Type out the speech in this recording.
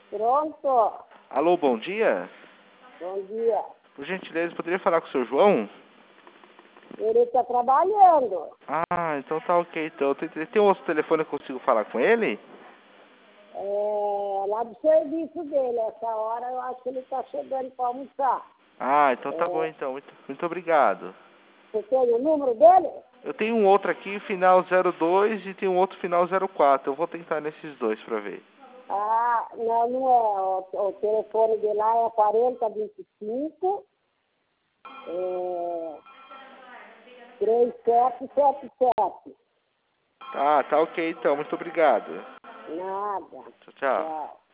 Pronto. Alô, bom dia. Bom dia. Por gentileza, poderia falar com o seu João? Ele está trabalhando. Ah, então tá ok. Então, tem outro telefone que eu consigo falar com ele? Lá do serviço dele. Essa hora eu acho que ele está chegando para almoçar. Ah, então tá bom então. Muito obrigado. Você tem o número dele? Eu tenho um outro aqui, final 02, e tem um outro final 04. Eu vou tentar nesses dois pra ver. Não é. O telefone dele lá é 4025 3777. Tá ok então. Muito obrigado. Nada. Tchau, tchau. Tchau.